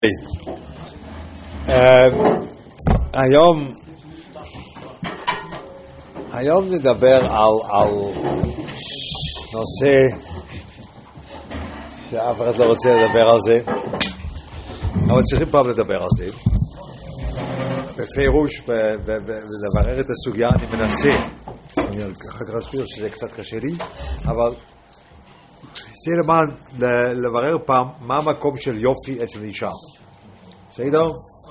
היום נדבר על נושא שאף אחד לא רוצה לדבר על זה, אבל צריכים פעם לדבר על זה בפירוש ולברר את הסוגיה. אני מנסה, אני אחר כך אסביר שזה קצת קשה לי, אבל זה למען לברר פעם מה המקום של יופי אצל אישה. בסדר?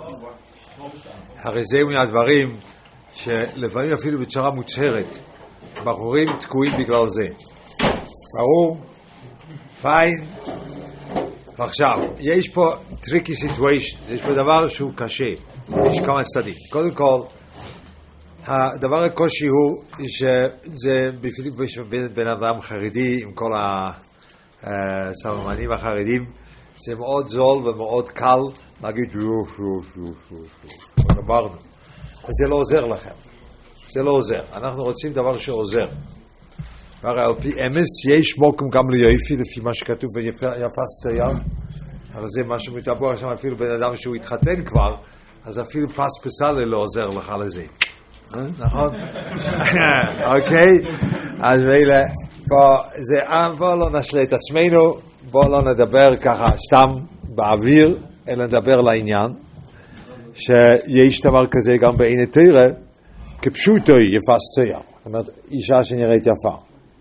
הרי זה מהדברים שלפעמים אפילו בצורה מוצהרת בחורים תקועים בגלל זה. ברור? פיין. ועכשיו, יש פה טריקי סיטואשן, יש פה דבר שהוא קשה, יש כמה צדדים. קודם כל, הדבר הקושי הוא שזה בין אדם חרדי עם כל הסממנים החרדים, זה מאוד זול ומאוד קל להגיד גמרנו. וזה לא עוזר לכם, זה לא עוזר. אנחנו רוצים דבר שעוזר. והרי על פי אמס יש מוקם גם ליופי, לפי מה שכתוב ביפה סטויה. אבל זה מה שמתאבור שם, אפילו בן אדם שהוא התחתן כבר, אז אפילו פס פסלה לא עוזר לך לזה. נכון? אוקיי? אז ואלה, בואו לא נשלה את עצמנו, בואו לא נדבר ככה סתם באוויר, אלא נדבר לעניין, שיש דבר כזה גם בעיני תורה, כפשוטו יפה סטויה. זאת אומרת, אישה שנראית יפה.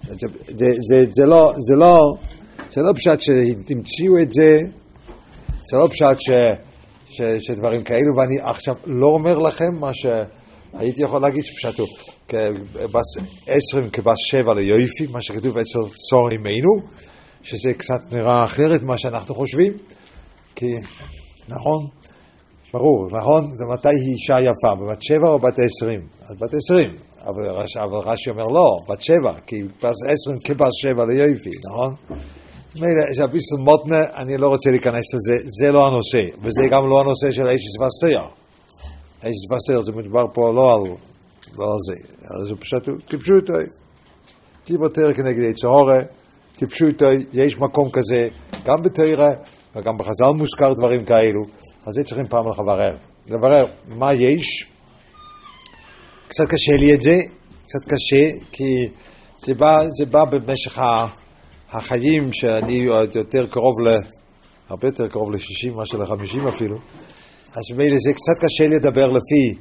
זה לא פשט שתמציאו את זה, זה לא פשט שדברים כאלו, ואני עכשיו לא אומר לכם מה שהייתי יכול להגיד שפשטו, כבס 10 כבס 7 ליופי, מה שכתוב אצל סור אימנו, שזה קצת נראה אחרת מה שאנחנו חושבים, כי נכון, ברור, נכון, זה מתי היא אישה יפה, בבת 7 או בת 20? אז בת 20, אבל רש"י אומר לא, בת 7, כי בס 10 כבס 7 ליופי, נכון? זה ביסל מותנה, אני לא רוצה להיכנס לזה, זה לא הנושא, וזה גם לא הנושא של איש וסטויה. איש וסטויה זה מדובר פה לא על זה, זה פשוט, כפשוטו, תיבותר כנגד יצהורה, כפשוטו, יש מקום כזה, גם בתורה, וגם בחז"ל מוזכר דברים כאלו, אז זה צריכים פעם לברר מה יש. קצת קשה לי את זה, קצת קשה, כי זה בא במשך החיים שאני יותר קרוב הרבה יותר קרוב ל-60, משהו ל-50 אפילו, אז מילא זה קצת קשה לדבר לפי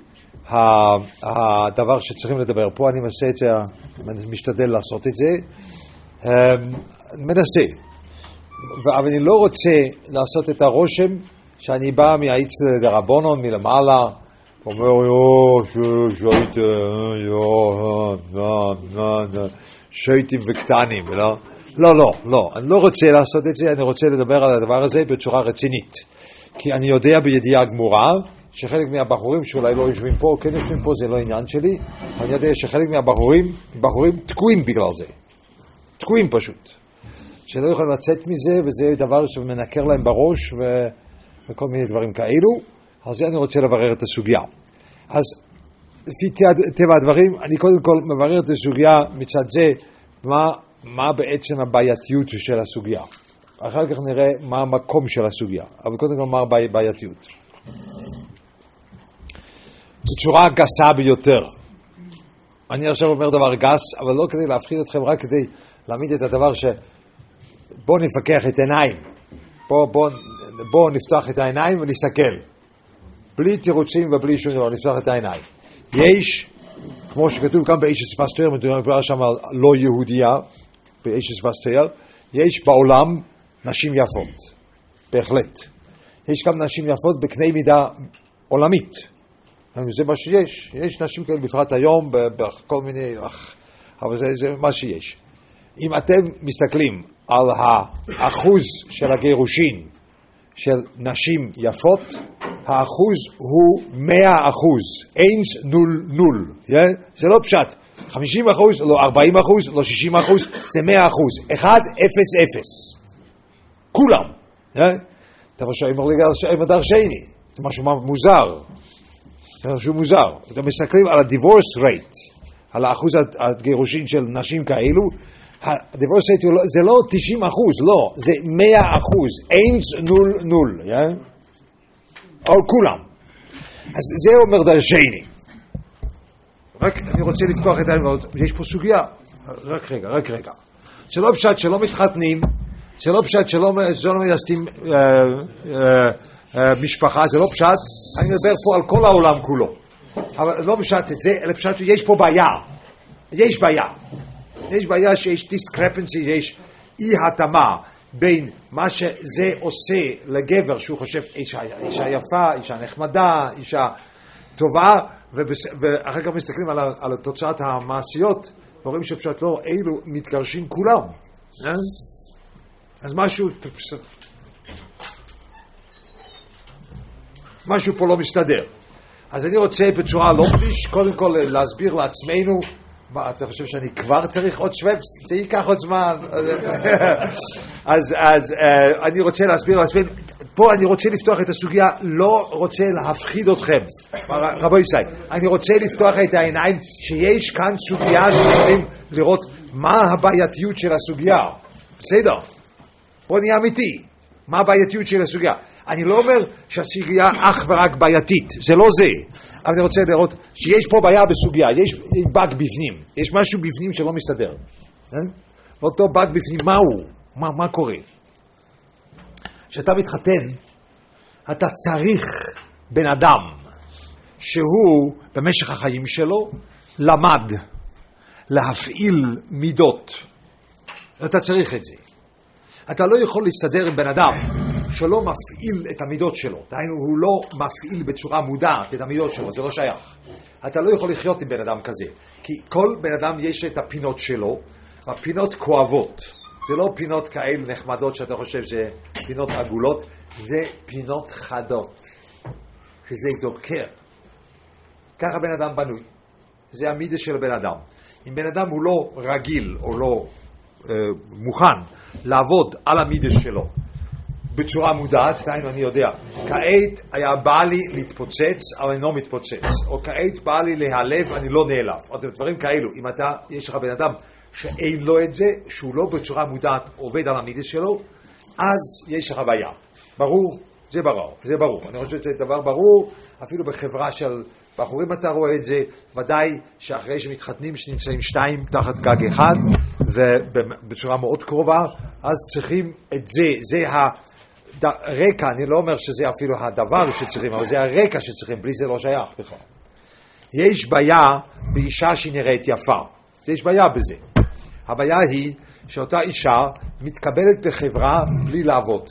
הדבר שצריכים לדבר פה. אני מנסה את זה, אני משתדל לעשות את זה, מנסה, אבל אני לא רוצה לעשות את הרושם שאני בא מהאיץ לדרבונון מלמעלה, אומר שייטים וקטנים, לא, אני לא רוצה לעשות את זה, אני רוצה לדבר על הדבר הזה בצורה רצינית, כי אני יודע בידיעה גמורה שחלק מהבחורים שאולי לא יושבים פה, כן יושבים פה, זה לא עניין שלי, אני יודע שחלק מהבחורים תקועים בגלל זה, תקועים פשוט, שלא יכולים לצאת מזה, וזה דבר שמנקר להם בראש וכל מיני דברים כאלו. על זה אני רוצה לברר את הסוגיה. אז לפי טבע הדברים, אני קודם כל מברר את הסוגיה מצד זה, מה בעצם הבעייתיות של הסוגיה. אחר כך נראה מה המקום של הסוגיה, אבל קודם כל מה הבעייתיות. בצורה גסה ביותר. אני עכשיו אומר דבר גס, אבל לא כדי להפחיד אתכם, רק כדי להעמיד את הדבר בואו נפקח את העיניים, בואו נפתח את העיניים ונסתכל, בלי תירוצים ובלי שום דבר, נפתח את העיניים. יש, כמו שכתוב גם באיש וסטויה, מדובר שם על לא יהודייה, באיש וסטויה, יש בעולם נשים יפות, בהחלט. יש גם נשים יפות בקנה מידה עולמית, זה מה שיש, יש נשים כאלה בפרט היום, בכל מיני, אבל זה מה שיש. אם אתם מסתכלים על האחוז של הגירושין של נשים יפות, האחוז הוא 100%, 100, זה לא פשט, 50%, לא 40%, לא 60%, זה 100%, 1-0-0, כולם. אתה משהו אומר דרשני, זה משהו מוזר, זה משהו מוזר. אתם מסתכלים על ה-divorce rate, על האחוז הגירושין של נשים כאלו, הדיבורס זה לא 90%, לא, זה 100%, 1-0-0, או כולם. אז זה אומר דרשני. רק אני רוצה לפתוח את העניין, יש פה סוגיה, רק רגע. שלא פשט שלא מתחתנים, שלא פשט שלא מייסדים משפחה, זה לא פשט, אני מדבר פה על כל העולם כולו. אבל לא פשט את זה, אלא פשט, יש פה בעיה. יש בעיה שיש discrepancy, יש אי התאמה בין מה שזה עושה לגבר שהוא חושב אישה יפה, אישה נחמדה, אישה טובה, ואחר כך מסתכלים על התוצאת המעשיות, ורואים שפשוט לא, אילו מתגרשים כולם. אז משהו פה לא מסתדר. אז אני רוצה בצורה לא פליש, קודם כל להסביר לעצמנו, מה, אתה חושב שאני כבר צריך עוד שוואפס? זה ייקח עוד זמן. אז אני רוצה להסביר לעצמנו, פה אני רוצה לפתוח את הסוגיה, לא רוצה להפחיד אתכם. רבו ישראל, אני רוצה לפתוח את העיניים שיש כאן סוגיה שצריכים לראות מה הבעייתיות של הסוגיה. בסדר? בוא נהיה אמיתי. מה הבעייתיות של הסוגיה? אני לא אומר שהסוגיה אך ורק בעייתית, זה לא זה. אבל אני רוצה לראות שיש פה בעיה בסוגיה, יש באג בפנים, יש משהו בפנים שלא מסתדר. אותו באג בפנים, מה הוא? מה קורה? כשאתה מתחתן, אתה צריך בן אדם שהוא במשך החיים שלו למד להפעיל מידות. אתה צריך את זה. אתה לא יכול להסתדר עם בן אדם שלא מפעיל את המידות שלו. דהיינו, הוא לא מפעיל בצורה מודעת את המידות שלו, זה לא שייך. אתה לא יכול לחיות עם בן אדם כזה. כי כל בן אדם יש את הפינות שלו, והפינות כואבות. זה לא פינות כאלה נחמדות שאתה חושב שזה פינות עגולות, זה פינות חדות. שזה דוקר. ככה בן אדם בנוי. זה המידה של בן אדם. אם בן אדם הוא לא רגיל או לא מוכן לעבוד על המידה שלו בצורה מודעת, דהיינו אני יודע, כעת היה בא לי להתפוצץ אבל אני לא מתפוצץ, או כעת בא לי להיעלב אני לא נעלב, או דברים כאלו. אם אתה, יש לך בן אדם שאין לו את זה, שהוא לא בצורה מודעת עובד על המידה שלו, אז יש לך בעיה. ברור? זה ברור. אני חושב שזה דבר ברור, אפילו בחברה של בחורים אתה רואה את זה, ודאי שאחרי שמתחתנים שנמצאים שתיים תחת גג אחד, ובצורה מאוד קרובה, אז צריכים את זה, זה הרקע, אני לא אומר שזה אפילו הדבר שצריכים, אבל זה הרקע שצריכים, בלי זה לא שייך בכלל. יש בעיה באישה שהיא נראית יפה, יש בעיה בזה. הבעיה היא שאותה אישה מתקבלת בחברה בלי לעבוד.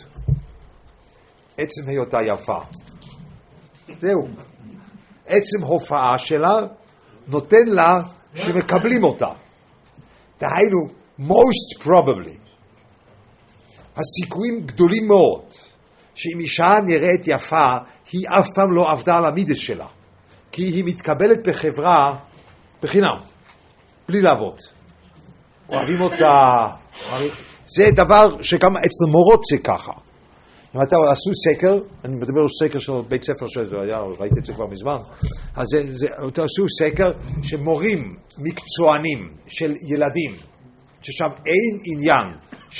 עצם היותה יפה. זהו. עצם הופעה שלה נותן לה שמקבלים אותה. דהיינו, most probably, הסיכויים גדולים מאוד שאם אישה נראית יפה, היא אף פעם לא עבדה על המידס שלה. כי היא מתקבלת בחברה בחינם, בלי לעבוד. אוהבים אותה. זה דבר שגם אצל מורות זה ככה. אם אתה עשו סקר, אני מדבר על סקר של בית ספר שזה היה, ראיתי את זה כבר מזמן, אז עשו סקר שמורים מקצוענים של ילדים, ששם אין עניין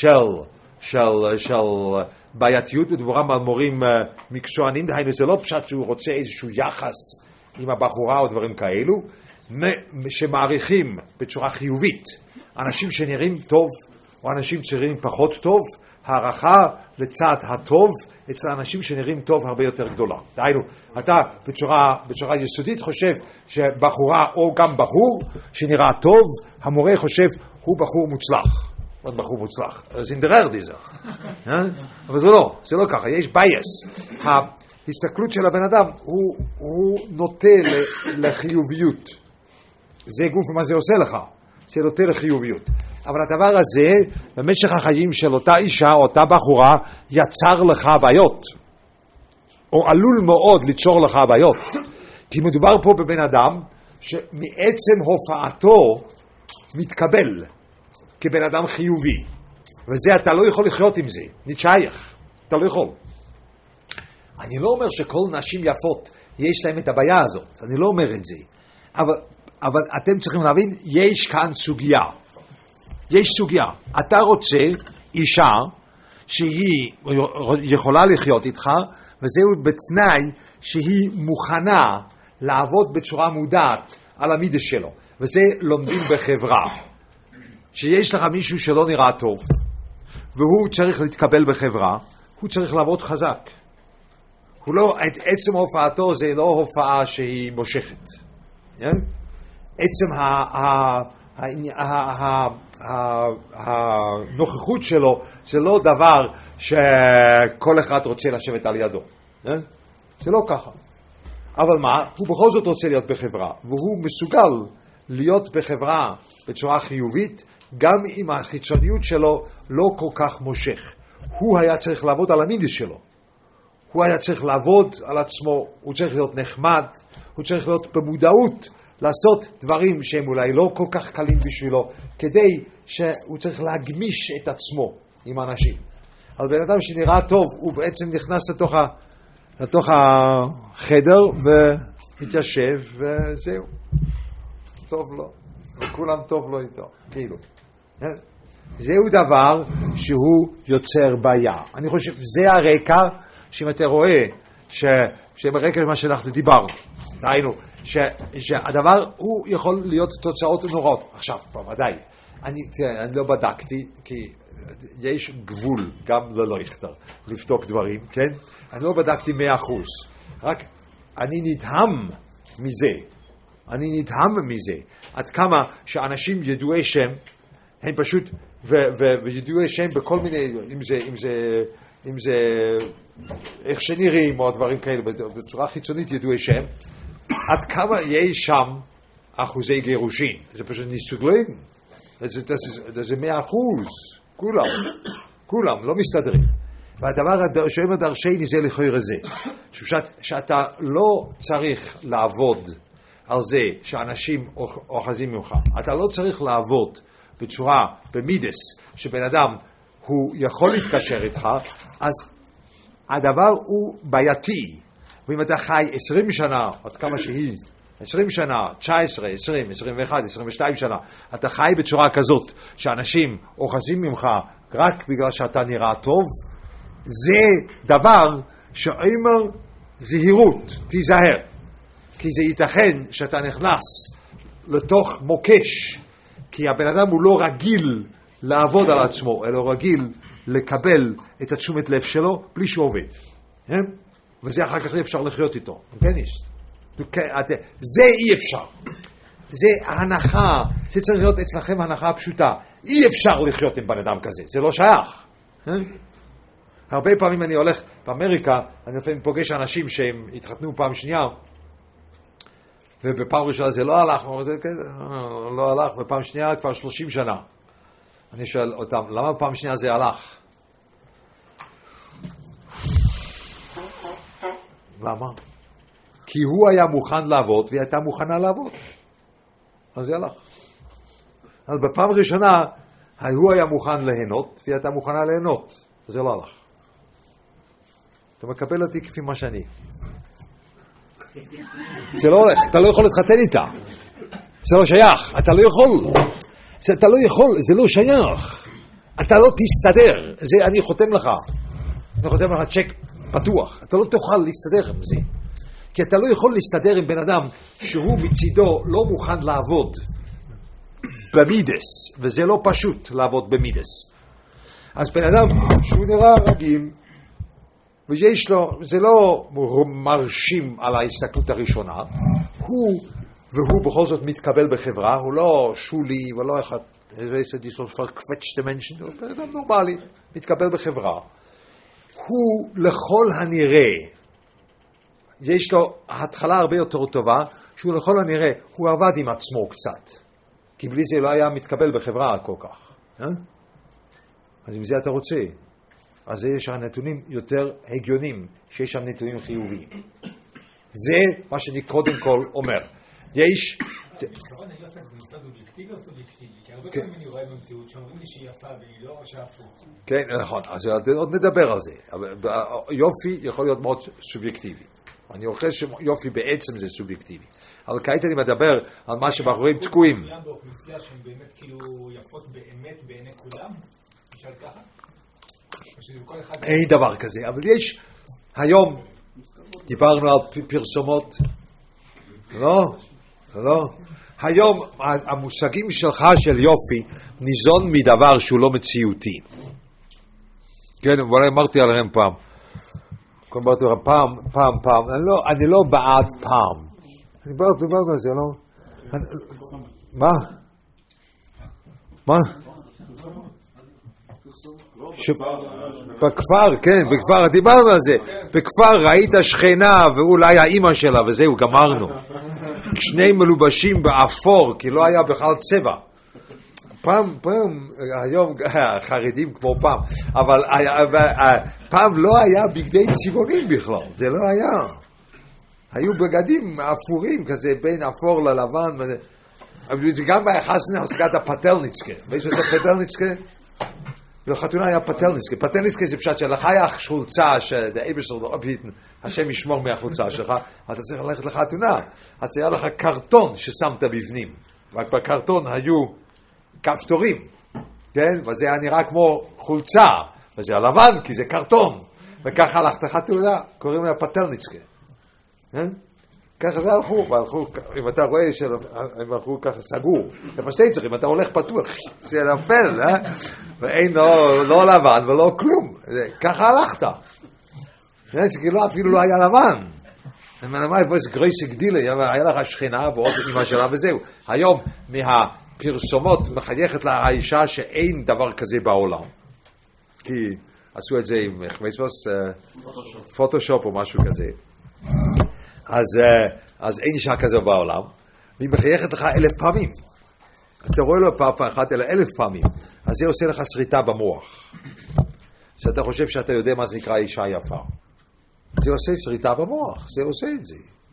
של בעייתיות, מדוברם על מורים מקצוענים, דהיינו זה לא פשוט שהוא רוצה איזשהו יחס עם הבחורה או דברים כאלו, שמעריכים בצורה חיובית אנשים שנראים טוב או אנשים שנראים פחות טוב, הערכה לצד הטוב אצל האנשים שנראים טוב הרבה יותר גדולה. דהיינו, אתה בצורה יסודית חושב שבחורה או גם בחור שנראה טוב, המורה חושב הוא בחור מוצלח. עוד בחור מוצלח. אז אינדרר דיזה. אבל זה לא ככה, יש בייס. ההסתכלות של הבן אדם הוא נוטה לחיוביות. זה גוף מה זה עושה לך. זה נוטה לחיוביות. אבל הדבר הזה, במשך החיים של אותה אישה או אותה בחורה, יצר לך בעיות. או עלול מאוד ליצור לך בעיות. כי מדובר פה בבן אדם שמעצם הופעתו מתקבל כבן אדם חיובי. וזה אתה לא יכול לחיות עם זה. נתשייך. אתה לא יכול. אני לא אומר שכל נשים יפות יש להם את הבעיה הזאת. אני לא אומר את זה. אבל אתם צריכים להבין, יש כאן סוגיה. יש סוגיה. אתה רוצה אישה שהיא יכולה לחיות איתך וזהו בתנאי שהיא מוכנה לעבוד בצורה מודעת על המידה שלו. וזה לומדים בחברה. שיש לך מישהו שלא נראה טוב, והוא צריך להתקבל בחברה, הוא צריך לעבוד חזק. הוא לא, עצם הופעתו זה לא הופעה שהיא מושכת. עצם הנוכחות שלו זה לא דבר שכל אחד רוצה לשבת על ידו. זה לא ככה. אבל מה? הוא בכל זאת רוצה להיות בחברה, והוא מסוגל להיות בחברה בצורה חיובית, גם אם החיצוניות שלו לא כל כך מושך. הוא היה צריך לעבוד על המידה שלו. הוא היה צריך לעבוד על עצמו, הוא צריך להיות נחמד, הוא צריך להיות במודעות, לעשות דברים שהם אולי לא כל כך קלים בשבילו, כדי שהוא צריך להגמיש את עצמו עם אנשים. אבל בן אדם שנראה טוב, הוא בעצם נכנס לתוך החדר ומתיישב וזהו. טוב לו, וכולם טוב לו איתו, כאילו. זהו דבר שהוא יוצר בעיה. אני חושב, זה הרקע שאם אתה רואה שברקע מה שאנחנו דיברנו, דהיינו, שהדבר הוא יכול להיות תוצאות נוראות. עכשיו, בוודאי, אני לא בדקתי, כי יש גבול גם ללויכטר, לבדוק דברים, כן? אני לא בדקתי 100%, רק אני נדהם מזה, עד כמה שאנשים ידועי שם, הם פשוט, וידועי שם בכל מיני, אם זה איך שנראים או דברים כאלה, בצורה חיצונית ידועי שם, עד כמה יש שם אחוזי גירושין. זה פשוט ניסוגלים. זה 100%. כולם, לא מסתדרים. והדבר שאומר דרשני זה לכאורה זה, שאתה לא צריך לעבוד על זה שאנשים אוחזים ממך. אתה לא צריך לעבוד בצורה, במידס, שבן אדם הוא יכול להתקשר איתך, אז הדבר הוא בעייתי. ואם אתה חי 20 שנה, עד כמה שהיא, 20 שנה, 19, 20, 21, 22 שנה, אתה חי בצורה כזאת, שאנשים אוחזים ממך רק בגלל שאתה נראה טוב, זה דבר שאומר זהירות, תיזהר. כי זה ייתכן שאתה נכנס לתוך מוקש, כי הבן אדם הוא לא רגיל לעבוד על עצמו, אלא רגיל לקבל את התשומת לב שלו בלי שהוא עובד. וזה אחר כך אי אפשר לחיות איתו. זה אי אפשר. זה ההנחה, זה צריך להיות אצלכם הנחה פשוטה. אי אפשר לחיות עם בן אדם כזה, זה לא שייך. הרבה פעמים אני הולך באמריקה, אני לפעמים פוגש אנשים שהם התחתנו פעם שנייה, ובפעם ראשונה זה לא הלך, לא הלך, בפעם שנייה כבר 30 שנה. אני שואל אותם, למה פעם שנייה זה הלך? למה? כי הוא היה מוכן לעבוד, והיא הייתה מוכנה לעבוד. אז זה הלך. אז בפעם ראשונה, הוא היה מוכן ליהנות, והיא הייתה מוכנה ליהנות. זה לא הלך. אתה מקבל אותי כפי מה שאני. זה לא הולך, אתה לא יכול להתחתן איתה. זה לא שייך, אתה לא יכול. אתה לא יכול, זה לא שייך. אתה לא תסתדר. זה אני חותם לך. אני חותם לך צ'ק פתוח. אתה לא תוכל להסתדר עם זה. כי אתה לא יכול להסתדר עם בן אדם שהוא מצידו לא מוכן לעבוד במידס, וזה לא פשוט לעבוד במידס. אז בן אדם שהוא נראה רגיל, ויש לו, זה לא מרשים על ההסתכלות הראשונה, והוא בכל זאת מתקבל בחברה, הוא לא שולי ולא אחד, הוא בן אדם נורמלי, מתקבל בחברה. הוא לכל הנראה, יש לו התחלה הרבה יותר טובה, שהוא לכל הנראה, הוא עבד עם עצמו קצת, כי בלי זה לא היה מתקבל בחברה כל כך. אז אם זה אתה רוצה, אז יש הנתונים יותר הגיונים, שיש שם נתונים חיוביים. זה מה שאני קודם כל אומר. יש... בעיקרון היופי זה מצד אובייקטיבי או סובייקטיבי? כי הרבה פעמים אני רואה במציאות שאומרים לי שהיא יפה והיא לא שהפוך. כן, נכון, אז עוד נדבר על זה. יופי יכול להיות מאוד סובייקטיבי. אני חושב שיופי בעצם זה סובייקטיבי. אבל כעת אני מדבר על מה שבחורים תקועים. מסוים באוכלוסייה שהן באמת כאילו יפות באמת בעיני כולם? נשאל ככה? אין דבר כזה, אבל יש היום דיברנו על פרסומות, לא. היום המושגים שלך של יופי ניזון מדבר שהוא לא מציאותי. כן, אבל אמרתי עליהם פעם. אני לא בעד פעם. אני דיברנו על זה, לא? מה? בכפר, כן, בכפר, דיברנו על זה. בכפר ראית שכנה ואולי האמא שלה וזהו, גמרנו. שני מלובשים באפור, כי לא היה בכלל צבע. פעם, היום חרדים כמו פעם, אבל פעם לא היה בגדי צבעונים בכלל, זה לא היה. היו בגדים אפורים כזה, בין אפור ללבן, אבל זה גם ביחסנה הושגת הפטלניצקה. מישהו עושה פטלניצקה? לחתונה היה פטלניצקה. פטלניצקה זה פשט שלך היה חולצה, השם ישמור מהחולצה שלך, אתה צריך ללכת לחתונה. אז היה לך קרטון ששמת בפנים, רק בקרטון היו כפתורים, כן? וזה היה נראה כמו חולצה, וזה היה לבן כי זה קרטון, וככה הלכת חתונה, קוראים לה פטלניצקה. ככה זה הלכו, אם אתה רואה שהם הלכו ככה סגור, איפה שאתה צריך, אם אתה הולך פתוח, זה נפל, ואין לא לבן ולא כלום, ככה הלכת. זה כאילו אפילו לא היה לבן. אני אומר, איפה זה גרייס גדילה, היה לך שכנה ועוד אמא שלה וזהו. היום מהפרסומות מחייכת לאישה שאין דבר כזה בעולם. כי עשו את זה עם פוטושופ או משהו כזה. אז אין אישה כזו בעולם, והיא מחייכת לך 1000 פעמים. אתה רואה לו פעם אחת אלא 1000 פעמים. אז זה עושה לך שריטה במוח. שאתה חושב שאתה יודע מה זה נקרא אישה יפה. זה עושה שריטה במוח, זה עושה את זה.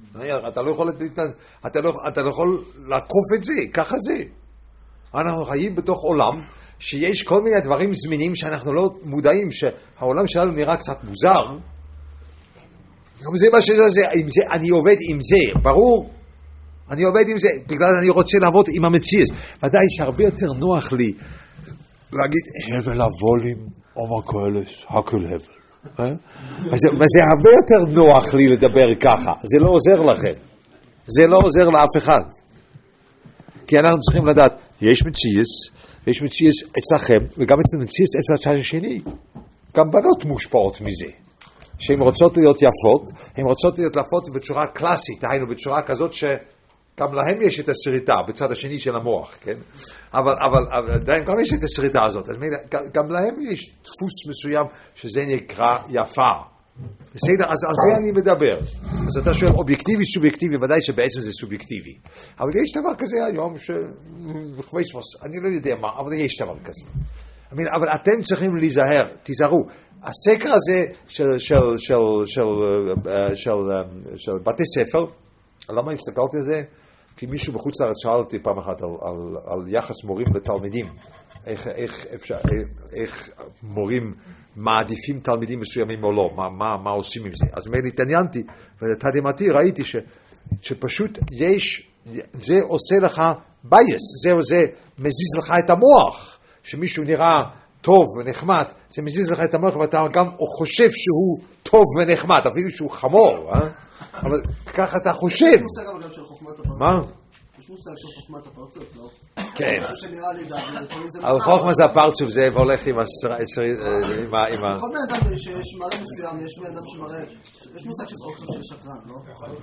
אתה לא יכול לעקוף את זה, ככה זה. אנחנו חיים בתוך עולם שיש כל מיני דברים זמינים שאנחנו לא מודעים, שהעולם שלנו נראה קצת מוזר. זה מה שזה, אני עובד עם זה, ברור? אני עובד עם זה, בגלל אני רוצה לעבוד עם המציאות. ודאי שהרבה יותר נוח לי להגיד, הבל הוולים, אומר קהלס, הכל הבל. וזה הרבה יותר נוח לי לדבר ככה, זה לא עוזר לכם. זה לא עוזר לאף אחד. כי אנחנו צריכים לדעת, יש מציאות אצלכם, וגם אצל מציאות אצל הצד השני. גם בנות מושפעות מזה. שהן רוצות להיות יפות, הן רוצות להיות יפות בצורה קלאסית, היינו בצורה כזאת שגם להם יש את השריטה בצד השני של המוח, כן? אבל עדיין גם יש את השריטה הזאת, גם להם יש דפוס מסוים שזה נקרא יפה. בסדר, אז על זה אני מדבר. אז אתה שואל אובייקטיבי, סובייקטיבי, ודאי שבעצם זה סובייקטיבי. אבל יש דבר כזה היום אני לא יודע מה, אבל יש דבר כזה. אבל אתם צריכים להיזהר, תיזהרו. הסקר הזה של בתי ספר, למה הסתכלתי על זה? כי מישהו בחוץ לארץ שאל אותי פעם אחת על יחס מורים לתלמידים. איך מורים מעדיפים תלמידים מסוימים או לא, מה עושים עם זה. אז התעניינתי, ולתדהמתי ראיתי שפשוט זה עושה לך בייס, זה מזיז לך את המוח, שמישהו נראה טוב ונחמד, זה מזיז לך את המוח, ואתה גם חושב שהוא טוב ונחמד, אפילו שהוא חמור, אבל ככה אתה חושב. יש מושג אבל גם של חוכמת הפרצות. מה? יש מושג של חוכמת הפרצות, לא? כן. משהו שנראה לי זה... על חוכמת הפרצות זה הולך עם כל בן אדם שיש מראה מסוים, יש בן אדם שמראה... יש מושג של פרצות של שקרן, לא?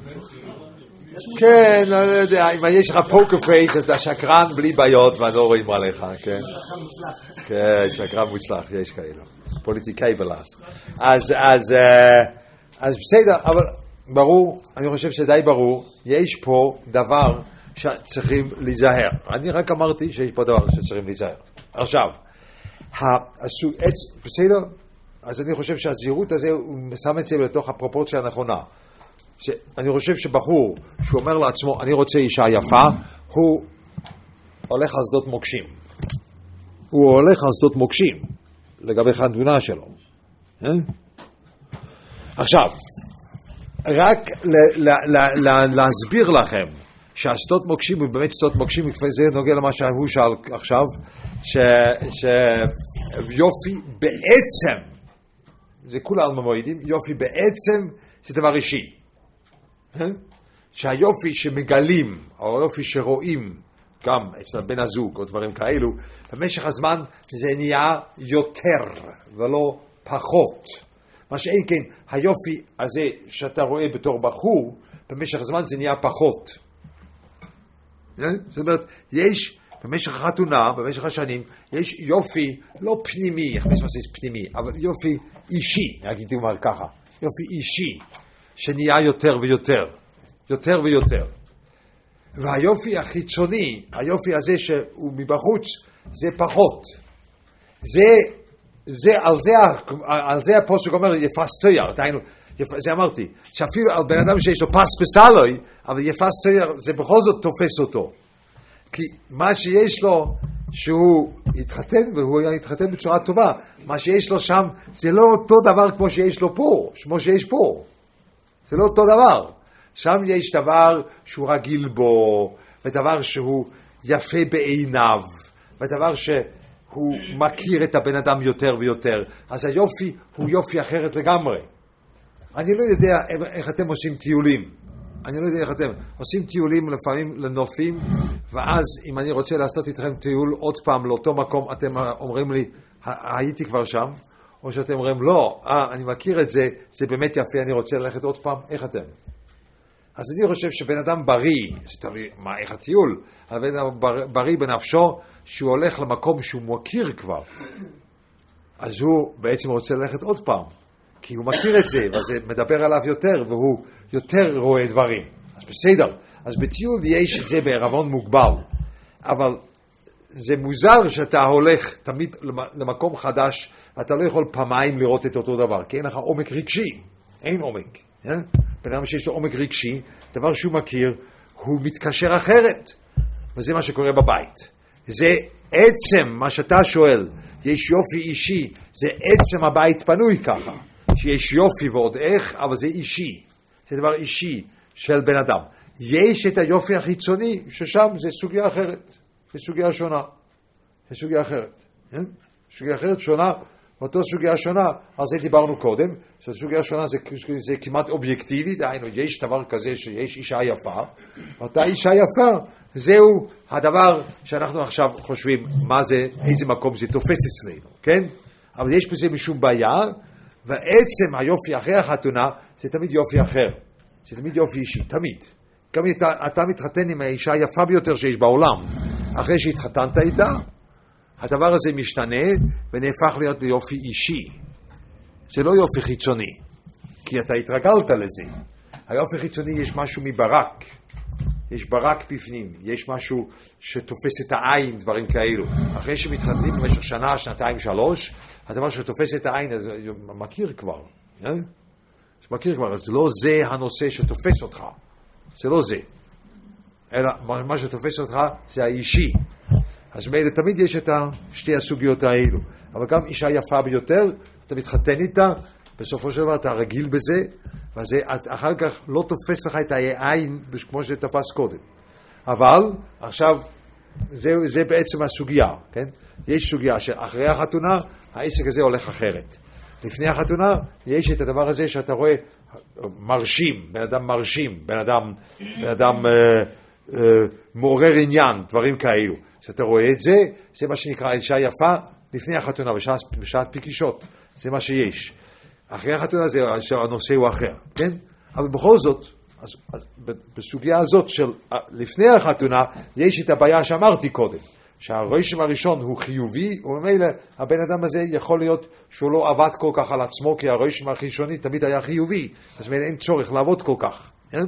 כן, לא יודע, אם יש לך פוקר פייס, אז אתה שקרן בלי בעיות, ולא רואים עליך, כן? שקרן מוצלח. כן, שקרן מוצלח, יש כאלה. פוליטיקאי בלס. אז בסדר, אבל ברור, אני חושב שדי ברור, יש פה דבר שצריכים להיזהר. אני רק אמרתי שיש פה דבר שצריכים להיזהר. עכשיו, בסדר, אז אני חושב שהזהירות הזה, הוא שם את זה לתוך הפרופורציה הנכונה. אני חושב שבחור שהוא אומר לעצמו, אני רוצה אישה יפה, הוא הולך על שדות מוקשים. הוא הולך על שדות מוקשים, לגבי חתונה שלו. עכשיו, רק להסביר לכם שהשדות מוקשים הוא באמת שדות מוקשים, זה נוגע למה שהוא שאל עכשיו, שיופי בעצם זה כולה על ממועידים, יופי בעצם זה דבר אישי. שהיופי שמגלים, או היופי שרואים, גם אצל בן הזוג או דברים כאלו, במשך הזמן זה נהיה יותר ולא פחות. מה שאין כן, היופי הזה שאתה רואה בתור בחור, במשך הזמן זה נהיה פחות. זאת אומרת, יש במשך החתונה, במשך השנים, יש יופי לא פנימי, איך מסמסס פנימי, אבל יופי אישי, נגיד אומר ככה, יופי אישי, שנהיה יותר ויותר, יותר ויותר. והיופי החיצוני, היופי הזה שהוא מבחוץ, זה פחות. על זה הפוסק אומר יפס תויר, דהיינו, זה אמרתי, שאפילו על בן אדם שיש לו פס בסלוי, אבל יפס תויר זה בכל זאת תופס אותו. כי מה שיש לו, שהוא התחתן, והוא התחתן בצורה טובה, מה שיש לו שם, זה לא אותו דבר כמו שיש לו פה, כמו שיש פה. זה לא אותו דבר. שם יש דבר שהוא רגיל בו, ודבר שהוא יפה בעיניו, ודבר שהוא מכיר את הבן אדם יותר ויותר. אז היופי הוא יופי אחרת לגמרי. אני לא יודע איך אתם עושים טיולים. אני לא יודע איך אתם עושים טיולים לפעמים לנופים, ואז אם אני רוצה לעשות איתכם טיול עוד פעם לאותו מקום, אתם אומרים לי, הייתי כבר שם, או שאתם אומרים, לא, אני מכיר את זה, זה באמת יפה, אני רוצה ללכת עוד פעם, איך אתם? אז אני חושב שבן אדם בריא, מה, איך הטיול? הבן אדם בריא בנפשו, שהוא הולך למקום שהוא מכיר כבר, אז הוא בעצם רוצה ללכת עוד פעם, כי הוא מכיר את זה, וזה מדבר עליו יותר, והוא יותר רואה דברים. אז בסדר, אז בטיול יש את זה בערבון מוגבל, אבל זה מוזר שאתה הולך תמיד למקום חדש, ואתה לא יכול פעמיים לראות את אותו דבר, כי אין לך עומק רגשי, אין עומק. בן אדם שיש לו עומק רגשי, דבר שהוא מכיר, הוא מתקשר אחרת, וזה מה שקורה בבית. זה עצם מה שאתה שואל, יש יופי אישי, זה עצם הבית פנוי ככה, שיש יופי ועוד איך, אבל זה אישי, זה דבר אישי של בן אדם. יש את היופי החיצוני, ששם זה סוגיה אחרת, זה סוגיה שונה, זה סוגיה אחרת, סוגיה אחרת שונה, אותו סוגיה שונה, על זה דיברנו קודם, סוגיה שונה זה כמעט אובייקטיבי, דהיינו, יש דבר כזה שיש אישה יפה, אותה אישה יפה, זהו הדבר שאנחנו עכשיו חושבים, מה זה, איזה מקום זה תופס אצלנו, כן? אבל יש בזה משום בעיה, ועצם היופי אחרי החתונה, זה תמיד יופי אחר, זה תמיד יופי אישי, תמיד. גם אתה מתחתן עם האישה היפה ביותר שיש בעולם, אחרי שהתחתנת איתה, הדבר הזה משתנה ונהפך להיות יופי אישי. זה לא יופי חיצוני, כי אתה התרגלת לזה. היופי חיצוני יש משהו מברק, יש ברק בפנים, יש משהו שתופס את העין, דברים כאלו. אחרי שמתחתנים במשך שנה, שנתיים, 3, הדבר שתופס את העין, זה מכיר כבר. מכיר כבר, אז לא זה הנושא שתופס אותך. זה לא זה. אלא מה שתופס אותך זה האישי. אז מילא תמיד יש את שתי הסוגיות האלו. אבל גם אישה יפה ביותר, אתה מתחתן איתה, בסופו של דבר אתה רגיל בזה, וזה אחר כך לא תופס לך את העין כמו שתפס קודם. אבל עכשיו זה בעצם הסוגיה, כן? יש סוגיה שאחרי החתונה העסק הזה הולך אחרת. לפני החתונה יש את הדבר הזה שאתה רואה מרשים, בן אדם מרשים, בן אדם מעורר עניין, דברים כאלו. שאתה רואה את זה, זה מה שנקרא אישה יפה לפני החתונה, בשעת פגישות, זה מה שיש. אחרי החתונה זה הנושא הוא אחר, כן? אבל בכל זאת, אז בסוגיה הזאת של לפני החתונה, יש את הבעיה שאמרתי קודם, שהרושם הראשון הוא חיובי, וממילא הבן אדם הזה יכול להיות שהוא לא עבד כל כך על עצמו, כי הרושם הראשוני תמיד היה חיובי, אז אין צורך לעבוד כל כך, כן?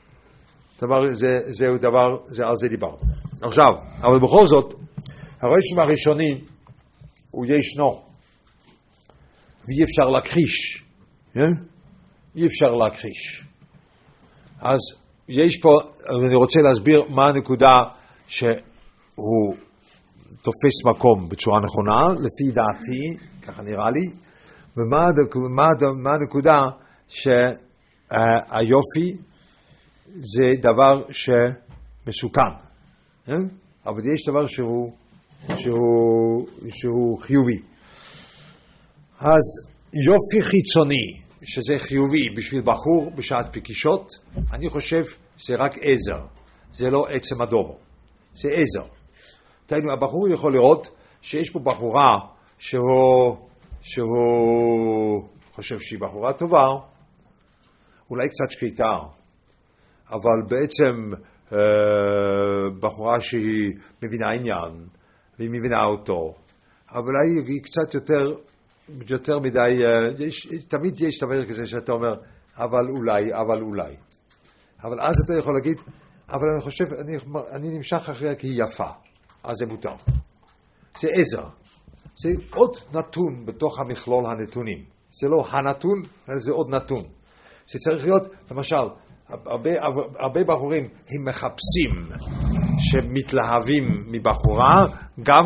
זהו דבר, על זה דיברנו. עכשיו, אבל בכל זאת, הרושם הראשוני הוא ישנו, ואי אפשר להכחיש, אי אפשר להכחיש. אז יש פה, אני רוצה להסביר מה הנקודה שהוא תופס מקום בצורה נכונה, לפי דעתי, ככה נראה לי, ומה הנקודה שהיופי זה דבר שמסוכן, אבל יש דבר שהוא חיובי. אז יופי חיצוני, שזה חיובי בשביל בחור בשעת פגישות, אני חושב זה רק עזר, זה לא עצם הדובר, זה עזר. תראינו, הבחור יכול לראות שיש פה בחורה שהוא חושב שהיא בחורה טובה, אולי קצת שקטה, אבל בעצם בחורה שהיא מבינה עניין, והיא מבינה אותו, אבל היא קצת יותר מדי, תמיד יש דבר כזה שאתה אומר, אבל אולי. אבל אז אתה יכול להגיד, אבל אני חושב, אני נמשך אחריה כי היא יפה, אז זה מותר. זה עזר. זה עוד נתון בתוך המכלול הנתונים. זה לא הנתון, אלא זה עוד נתון. זה צריך להיות, למשל, הרבה בחורים הם מחפשים שמתלהבים מבחורה, גם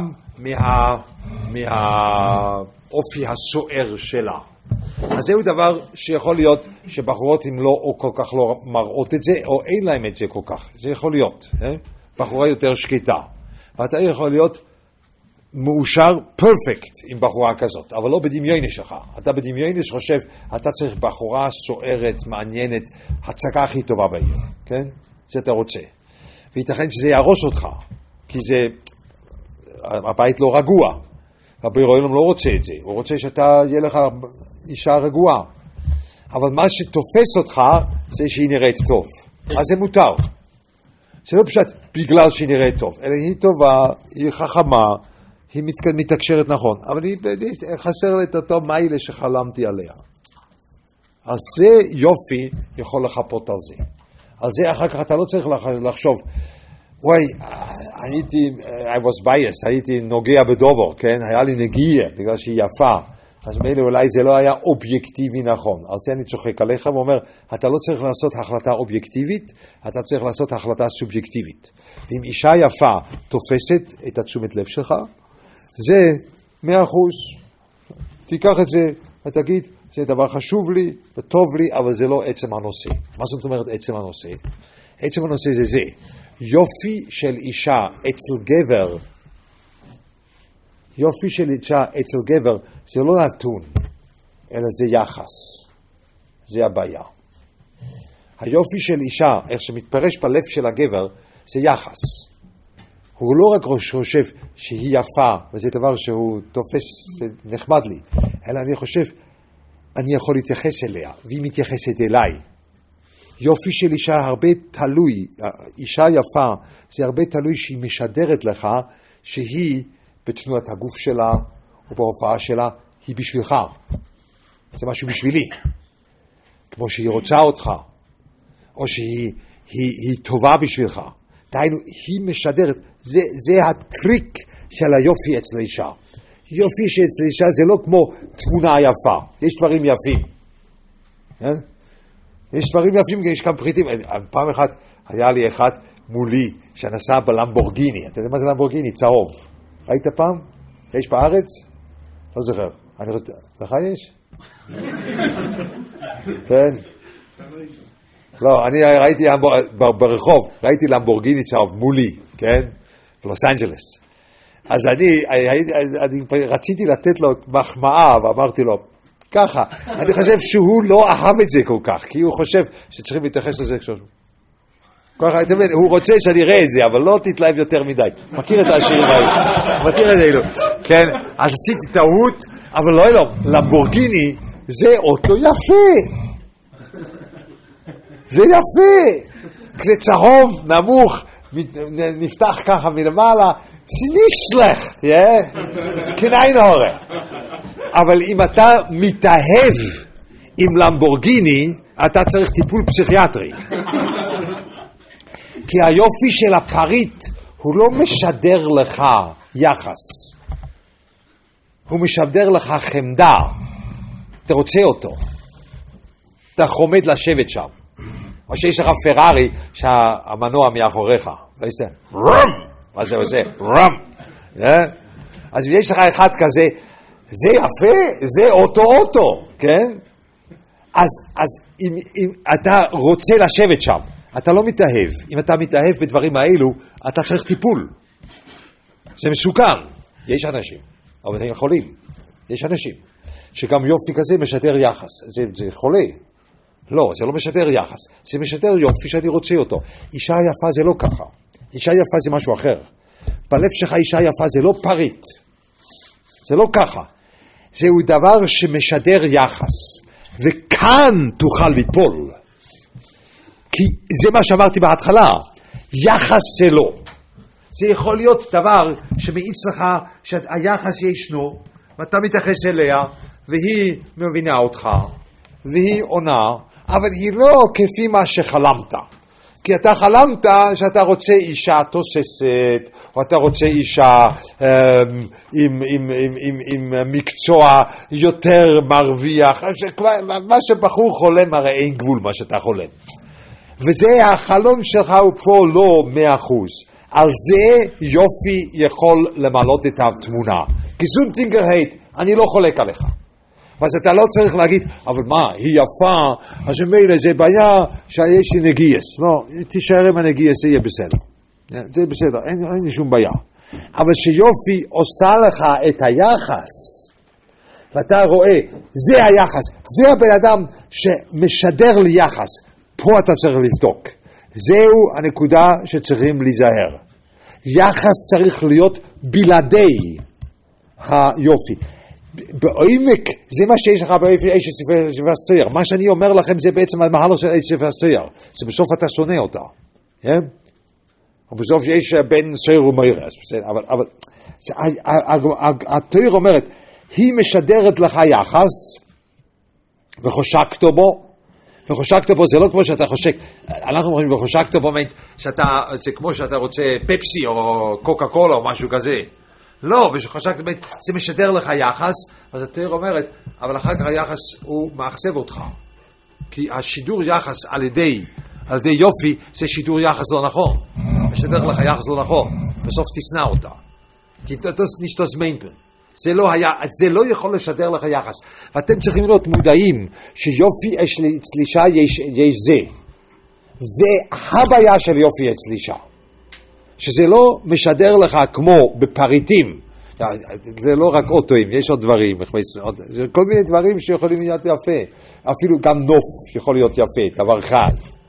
מהאופי הסוער שלה. אז זהו דבר שיכול להיות שבחורות הם לא או כל כך לא מראות את זה, או אין להם את זה כל כך. זה יכול להיות. בחורה יותר שקטה. ואתה יכול להיות מאושר פרפקט עם בחורה כזאת, אבל לא בדמיון שלך. אתה בדמיון שחושב, אתה צריך בחורה סוערת, מעניינת, הצגה הכי טובה בעיר. כן? זה אתה רוצה. וייתכן שזה ירוס אותך, כי זה, הבית לא רגוע. הבורא עולם לא רוצה את זה. הוא רוצה שאתה, יהיה לך אישה רגועה. אבל מה שתופס אותך, זה שהיא נראית טוב. אז זה מותר. זה לא פשוט בגלל שהיא נראית טוב, אלא היא טובה, היא חכמה, היא מתקשרת נכון, אבל היא חסר לה את אותו מיילה שחלמתי עליה. אז זה יופי יכול לחפות על זה. על זה אחר כך אתה לא צריך לחשוב, וואי, I was biased, הייתי נוגע בדובר, כן? היה לי נגיע בגלל שהיא יפה. אז מילא אולי זה לא היה אובייקטיבי נכון. על זה אני צוחק עליך ואומר, אתה לא צריך לעשות החלטה אובייקטיבית, אתה צריך לעשות החלטה סובייקטיבית. ואם אישה יפה תופסת את התשומת לב שלך, זה 100%. תיקח את זה ותגיד, זה דבר חשוב לי וטוב לי, אבל זה לא עצם הנושא. מה זאת אומרת עצם הנושא? עצם הנושא זה זה. יופי של אישה אצל גבר, יופי של אישה אצל גבר זה לא נתון, אלא זה יחס. זה הבעיה. היופי של אישה, איך שמתפרש בלב של הגבר, זה יחס. הוא לא רק חושב שהיא יפה, וזה דבר שהוא תופס, זה נחמד לי, אלא אני חושב, אני יכול להתייחס אליה, והיא מתייחסת אליי. יופי של אישה הרבה תלוי, אישה יפה, זה הרבה תלוי שהיא משדרת לך, שהיא בתנועת הגוף שלה, או בהופעה שלה, היא בשבילך. זה משהו בשבילי. כמו שהיא רוצה אותך, או שהיא טובה בשבילך. דהיינו, היא משדרת, זה הטריק של היופי אצל אישה. יופי שאצל אישה זה לא כמו תמונה יפה. יש דברים יפים. יש דברים יפים, יש כמה פריטים. פעם אחת היה לי אחד מולי שנסע בלמבורגיני. אתה יודע מה זה למבורגיני? צהוב. ראית פעם? יש בארץ? לא זוכר. לך יש? כן? לא, אני ראיתי ברחוב, ראיתי למבורגיני צהוב מולי, כן? בלוס אנג'לס. אז אני רציתי לתת לו מחמאה, ואמרתי לו, ככה, אני חושב שהוא לא אהב את זה כל כך, כי הוא חושב שצריכים להתייחס לזה כשהוא. ככה, אתה מבין, הוא רוצה שאני אראה את זה, אבל לא תתלהב יותר מדי. מכיר את השירים האלה? מכיר את זה, אילו. כן, אז עשיתי טעות, אבל לא אלו, למבורגיני זה אוטו יפה. זה יפה. זה צהוב, נמוך, נפתח ככה מלמעלה, נישלך, כנעין הורה. אבל אם אתה מתאהב עם למבורגיני, אתה צריך טיפול פסיכיאטרי. כי היופי של הפריט הוא לא משדר לך יחס. הוא משדר לך חמדה. אתה רוצה אותו. אתה חומד לשבת שם. או שיש לך פרארי שהמנוע מאחוריך. רם! מה זה עושה? רם! אז אם יש לך אחד כזה, זה יפה, זה אוטו, כן? אז אם אתה רוצה לשבת שם, אתה לא מתאהב. אם אתה מתאהב בדברים האלו, אתה צריך טיפול. זה מסוכן. יש אנשים, אבל הם יכולים. יש אנשים. שגם יופי כזה משדר יחס. זה חולה. לא, זה לא משדר יחס. זה משדר יופי שאני רוצה אותו. אישה יפה זה לא ככה. אישה יפה זה משהו אחר. בלב שלך אישה יפה זה לא פריט. זה לא ככה. זהו דבר שמשדר יחס. וכאן תוכל ליפול. כי זה מה שאמרתי בהתחלה. יחס זה לא. זה יכול להיות דבר שמעיץ לך שהיחס ישנו, ואתה מתייחס אליה, והיא מבינה אותך, והיא עונה, אבל היא לא כפי מה שחלמת. כי אתה חלמת שאתה רוצה אישה תוססת, או אתה רוצה אישה עם מקצוע יותר מרוויח. מה שבחור חולם, הרי אין גבול מה שאתה חולם. וזה החלום שלך הוא פה לא 100%. על זה יופי יכול למלות את התמונה. גזונטינגר הייט, אני לא חולק עליך. אז אתה לא צריך להגיד, אבל מה, היא יפה, אז מילא זה בעיה שיש לי נגיעס. לא, תישאר עם הנגיעס, זה יהיה בסדר. זה בסדר, אין שום בעיה. אבל שיופי עושה לך את היחס, ואתה רואה, זה היחס, זה הבן אדם שמשדר לי יחס, פה אתה צריך לבדוק. זהו הנקודה שצריכים להיזהר. יחס צריך להיות בלעדי היופי. בעומק, זה מה שיש לך באופי אש וסטויר. מה שאני אומר לכם זה בעצם המהלך של אש וסטויר. זה בסוף אתה שונא אותה. ובסוף יש בין סויר ומוירס. אבל התויר אומרת, היא משדרת לך יחס, וחושקת בו, וחושקת בו זה לא כמו שאתה חושק, אנחנו אומרים וחושקת בו, זה כמו שאתה רוצה פפסי או קוקה קולה או משהו כזה. לא, ושחושקת בו, זה משדר לך יחס, אז התורה אומרת, אבל אחר כך היחס הוא מאכזב אותך. כי השידור יחס על ידי יופי, זה שידור יחס לא נכון. משדר לך יחס לא נכון, בסוף תשנא אותה. כי נשתוס מיינפן. זה לא יכול לשדר לך יחס. ואתם צריכים להיות מודעים שיופי אצל אישה יש זה. זה הבעיה של יופי אצל אישה. שזה לא משדר לך כמו בפריטים. זה לא רק אוטואים, יש עוד דברים. כל מיני דברים שיכולים להיות יפה. אפילו גם נוף יכול להיות יפה, דבר חי.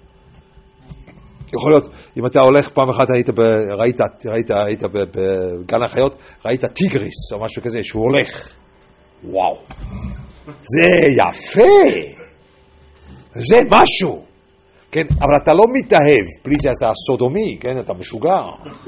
יכול להיות, אם אתה הולך פעם אחת היית בגן החיות, ראית טיגריס או משהו כזה, שהוא הולך. וואו. זה יפה. זה משהו. כן, אבל אתה לא מתאהב, בלי זה אתה סודומי, כן, אתה משוגע.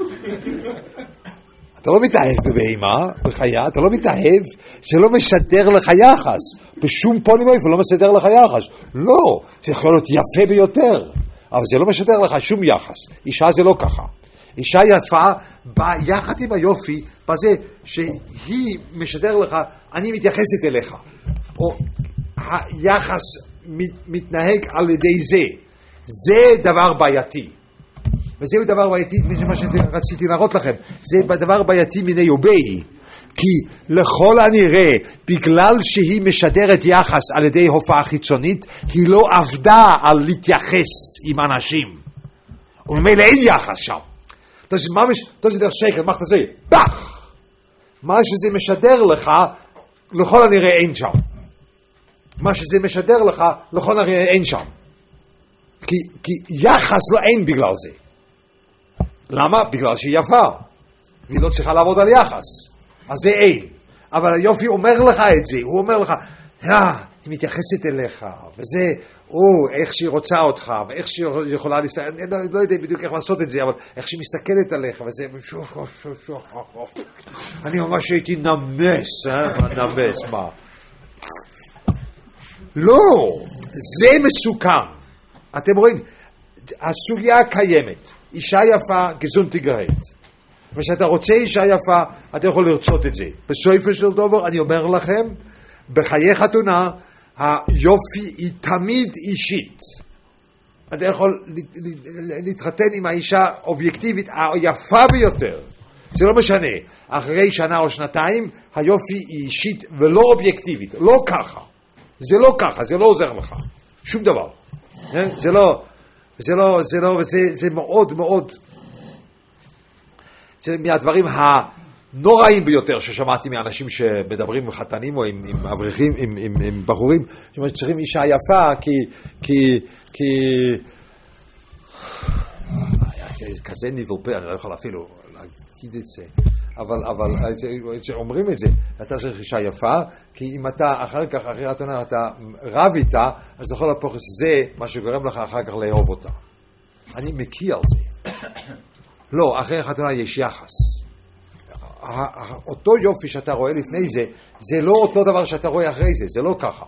אתה לא מתאהב בבהימה, בחיה, אתה לא מתאהב, זה לא משדר לך יחס. בשום פונים איפה לא משדר לך יחס. לא, זה יכול להיות יפה ביותר. אבל זה לא משדר לך שום יחס. אישה זה לא ככה. אישה יפה באה יחד עם היופי, בזה שהיא משדר לך, אני מתייחסת אליך. או היחס מתנהג על ידי זה. זה דבר בעייתי. וזהו דבר בעייתי, מה שרציתי להראות לכם. זה דבר בעייתי מיני ובי. כי לכל הנראה, בגלל שהיא משדרת יחס על ידי הופעה חיצונית, היא לא עבדה על להתייחס עם אנשים. וממילא אין יחס שם. זה דרך שקר, מה אתה זה? פח! מה שזה משדר לך, לכל הנראה אין שם. מה שזה משדר לך, לכל הנראה אין שם. כי יחס לא אין בגלל זה. למה? בגלל שהיא יפה. והיא לא צריכה לעבוד על יחס. אז זה אין. אבל היופי אומר לך את זה. הוא אומר לך, היא מתייחסת אליך, וזה, איך שהיא רוצה אותך, ואיך שהיא יכולה להסתכל, אני לא יודע בדיוק איך לעשות את זה, אבל איך שהיא מסתכלת עליך, וזה, אני ממש הייתי נמס, נמס, מה? לא, זה מסוכן. אתם רואים, הסוגיה קיימת. אישה יפה, גזונטינגר הייט. ושאתה רוצה אישה יפה, אתה יכול לרצות את זה. בסופו של דבר, אני אומר לכם, בחיי חתונה, היופי היא תמיד אישית. אתה יכול להתחתן עם האישה אובייקטיבית היפה ביותר. זה לא משנה. אחרי שנה או שנתיים, היופי היא אישית ולא אובייקטיבית. לא ככה. זה לא ככה, זה לא עוזר לך. שום דבר. זה מאוד מאוד, זה מהדברים נוראים ביותר ששמעתי מאנשים שמדברים עם חתנים או עם אברכים, עם בחורים, שצריכים אישה יפה, כי כזה ניבל פה, אני לא יכול אפילו להגיד את זה, אבל אומרים את זה, אתה צריך אישה יפה, כי אם אתה אחר כך, אחרי החתונה, אתה רב איתה, אז לכל הפוך זה מה שגורם לך אחר כך לאהוב אותה. אני מכיר על זה. לא, אחרי החתונה יש יחס. אותו יופי שאתה רואה לפני זה, זה לא אותו דבר שאתה רואה אחרי זה, זה לא ככה.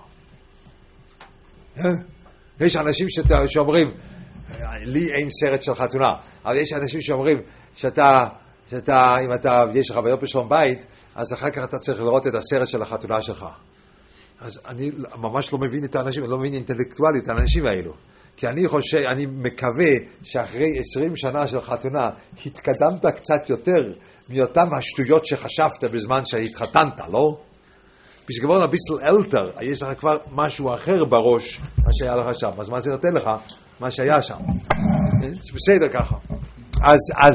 יש אנשים שאומרים, לי אין סרט של חתונה, אבל יש אנשים שאומרים שאתה, אם יש לך ביום בשלום בית, אז אחר כך אתה צריך לראות את הסרט של החתונה שלך. אז אני ממש לא מבין את האנשים, אני לא מבין אינטלקטואלית את האנשים האלו. כי אני מקווה שאחרי 20 שנה של חתונה, התקדמת קצת יותר מאותם השטויות שחשבת בזמן שהתחתנת, לא? בשגבון הביסל אלתר, יש לך כבר משהו אחר בראש, מה שהיה לך שם. אז מה זה נותן לך? מה שהיה שם. זה בסדר ככה. אז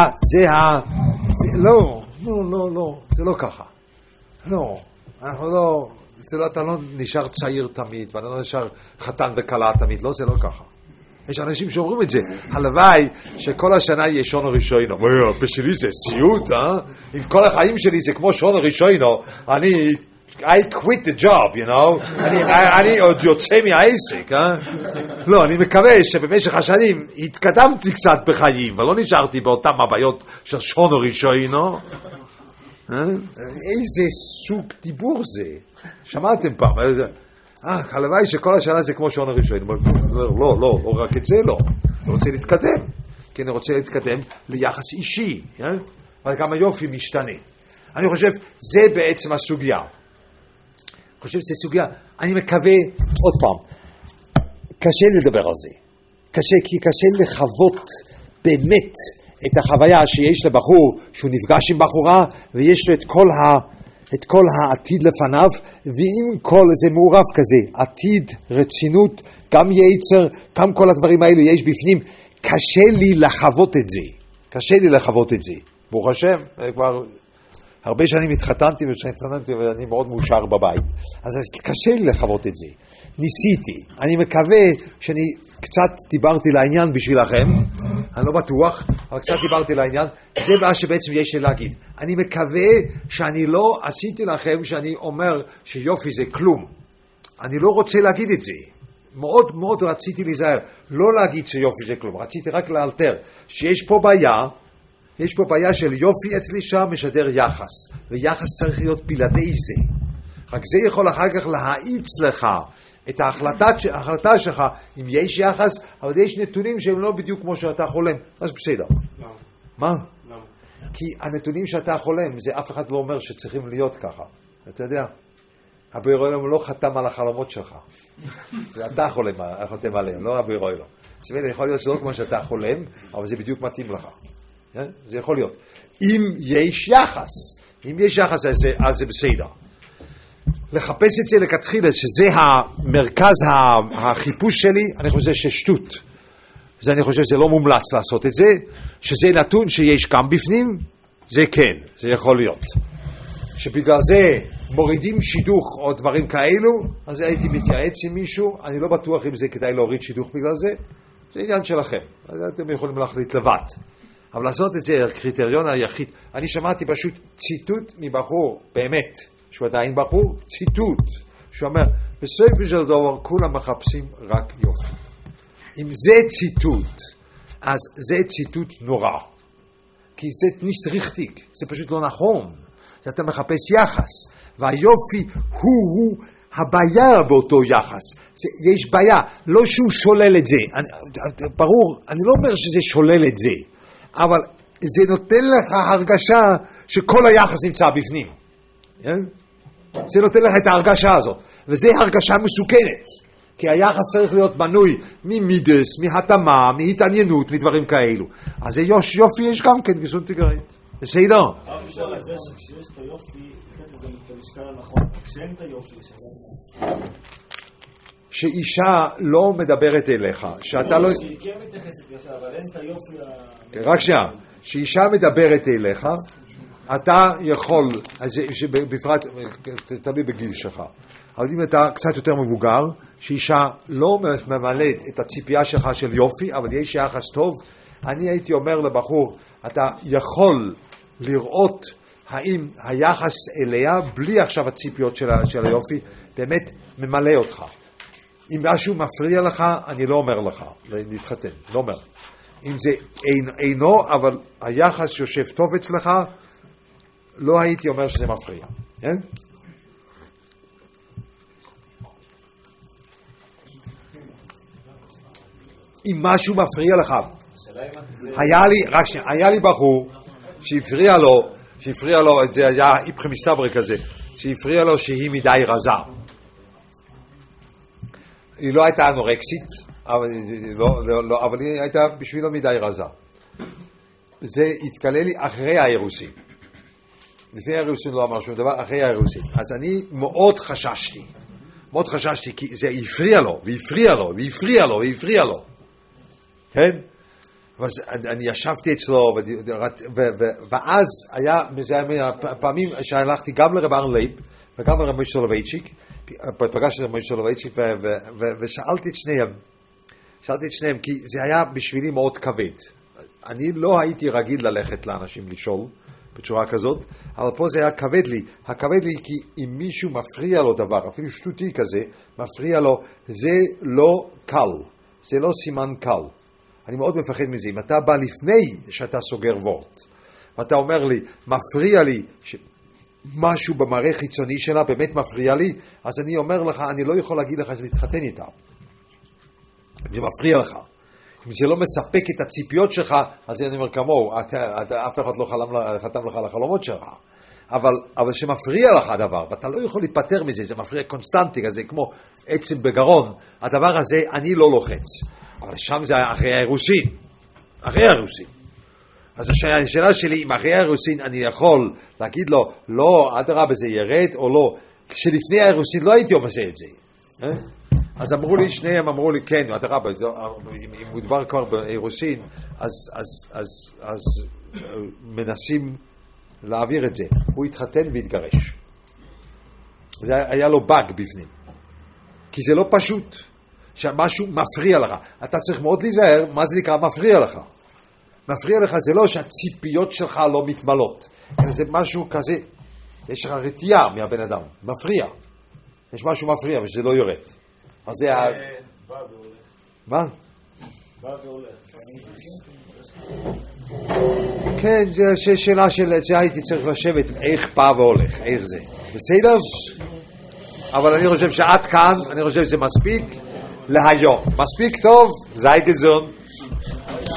לא, זה לא ככה. לא, אתה לא נשאר צעיר תמיד, ואתה לא נשאר חתן וקלה תמיד, לא, זה לא ככה. יש אנשים שאומרים את זה, הלוואי שכל השנה יהיה שון ראשונו. בשבילי זה סיוט, אם כל החיים שלי זה כמו שון ראשונו, I quit the job, you know, אני עוד יוצא מהעסק, לא, אני מקווה שבמשך השנים התקדמתי קצת בחיים, ולא נשארתי באותם הבעיות של שון ראשונו. איזה סוג דיבור זה? שמעתם פעם? הלוואי שכל השנה זה כמו שעון הראשון. לא, רק את זה לא. אני רוצה להתקדם. כי אני רוצה להתקדם ליחס אישי. אבל גם היופי משתנה. אני חושב, זה בעצם הסוגיה. אני חושב שזה סוגיה. אני מקווה, עוד פעם, קשה לדבר על זה. כי קשה לחוות באמת את החוויה שיש לבחור שהוא נפגש עם בחורה ויש לו את כל העתיד לפניו, ועם כל זה מעורב כזה, עתיד, רצינות, גם יצר, גם כל הדברים האלו יש בפנים. קשה לי לחוות את זה. ברוך השם, כבר הרבה שנים התחתנתי ואני מאוד מאושר בבית, אז קשה לי לחוות את זה. ניסיתי, אני מקווה שאני קצת דיברתי לעניין בשבילכם, אני לא בטוח, אבל קצת דיברתי לעניין, זה מה שבעצם יש לי להגיד. אני מקווה שאני לא עשיתי לכם שאני אומר שיופי זה כלום. אני לא רוצה להגיד את זה. מאוד מאוד רציתי להיזהר, לא להגיד שיופי זה כלום, רציתי רק לאלתר, שיש פה בעיה של יופי אצלי שם משדר יחס, ויחס צריך להיות בלעדי זה. רק זה יכול אחר כך להאיץ לך את ההחלטה שלך, אם יש יחס, אבל יש נתונים שהם לא בדיוק כמו שאתה חולם, אז בסדר. למה? מה? למה? כי הנתונים שאתה חולם, זה אף אחד לא אומר שצריכים להיות ככה. אתה יודע, הבורא עולם לא חתם על החלומות שלך. זה אתה חותם עליהם, לא הבורא עולם. זאת אומרת, יכול להיות שלא כמו שאתה חולם, אבל זה בדיוק מתאים לך. זה יכול להיות. אם יש יחס, אז זה בסדר. לחפש את זה לכתחילה, שזה המרכז החיפוש שלי, אני חושב ששטות. אני חושב שזה לא מומלץ לעשות את זה, שזה נתון שיש גם בפנים, זה כן, זה יכול להיות. שבגלל זה מורידים שידוך או דברים כאלו, אז הייתי מתייעץ עם מישהו, אני לא בטוח אם זה כדאי להוריד שידוך בגלל זה, זה עניין שלכם, אז אתם יכולים להחליט לבד. אבל לעשות את זה, הקריטריון היחיד, אני שמעתי פשוט ציטוט מבחור, באמת, שהוא עדיין בחור, ציטוט, שהוא אומר, בסופו של דבר כולם מחפשים רק יופי. אם זה ציטוט, אז זה ציטוט נורא. כי זה ניסטריכטיק, זה פשוט לא נכון. שאתה מחפש יחס, והיופי הוא הבעיה באותו יחס. יש בעיה, לא שהוא שולל את זה. ברור, אני לא אומר שזה שולל את זה, אבל זה נותן לך הרגשה שכל היחס נמצא בפנים. זה נותן לך את ההרגשה הזאת, וזה הרגשה מסוכנת, כי היחס צריך להיות בנוי ממידס, מהתאמה, מהתעניינות, מדברים כאלו. אז זה יופי יש גם כן גסונטיגרית. בסדר? אפשר לזה שכשיש את היופי, לתת לזה את המשקל הנכון, כשאין את היופי, שאישה לא מדברת אליך, שאתה לא... שהיא כן מתייחסת יפה, אבל אין את היופי... רק שאישה מדברת אליך, אתה יכול, בפרט, תלוי בגיל שלך, אבל אם אתה קצת יותר מבוגר, שאישה לא ממלאת את הציפייה שלך של יופי, אבל יש יחס טוב, אני הייתי אומר לבחור, אתה יכול לראות האם היחס אליה, בלי עכשיו הציפיות של היופי, באמת ממלא אותך. אם משהו מפריע לך, אני לא אומר לך להתחתן, לא אומר. אם זה אינו, אבל היחס יושב טוב אצלך, לא הייתי אומר שזה מפריע. כן? אם משהו מפריע לך, היה לי בחור שהפריע לו, זה היה איפכם מסתבר כזה, שהפריע לו שהיא מדי רזה. היא לא הייתה אנורקסית, אבל היא הייתה בשבילו מדי רזה. זה התקלל לי אחרי האירוסין. לפני האירוסין לא אמר שום דבר, אחרי האירוסין. אז אני מאוד חששתי, כי זה הפריע לו. כן? אז אני ישבתי אצלו, ואז היה, זה היה פעמים שהלכתי גם לרב ארן לייב, וגם לרב מוישה סולובייצ'יק, פגשתי לרב מוישה סולובייצ'יק, ושאלתי את שניהם, כי זה היה בשבילי מאוד כבד. אני לא הייתי רגיל ללכת לאנשים לשאול, בצורה כזאת, אבל פה זה היה כבד לי, כי אם מישהו מפריע לו דבר, אפילו שטותי כזה, מפריע לו, זה לא קל, זה לא סימן קל. אני מאוד מפחד מזה. אם אתה בא לפני שאתה סוגר וורט, ואתה אומר לי, מפריע לי משהו במראה חיצוני שלה, באמת מפריע לי, אז אני אומר לך, אני לא יכול להגיד לך שתתחתן איתה. זה מפריע לך. אם זה לא מספק את הציפיות שלך, אז אני אומר כמוהו, אף אחד לא חתם לך על החלומות שלך. אבל שמפריע לך הדבר, ואתה לא יכול להיפטר מזה, זה מפריע קונסטנטי, זה כמו עצם בגרון, הדבר הזה אני לא לוחץ. אבל שם זה היה אחרי האירוסין. אז השאלה שלי, אם אחרי האירוסין אני יכול להגיד לו, לא, אדרבה זה ירד או לא, שלפני האירוסין לא הייתי אומר את זה. אז שניהם אמרו לי, כן, אדרבה, אם מדובר כבר באירוסין, אז מנסים להעביר את זה. הוא התחתן והתגרש. היה לו באג בפנים. כי זה לא פשוט. שמשהו מפריע לך. אתה צריך מאוד להיזהר, מה זה נקרא מפריע לך? מפריע לך זה לא שהציפיות שלך לא מתמלות. זה משהו כזה, יש לך רתיעה מהבן אדם. מפריע. יש משהו מפריע ושזה לא יורד. אז זה בא והולך. מה? בא והולך. כן, זו שאלה שהייתי צריך לשבת איך בא והולך, איך זה. בסדר? אבל אני חושב שעד כאן, אני חושב שזה מספיק להיום. מספיק טוב, sei gesund.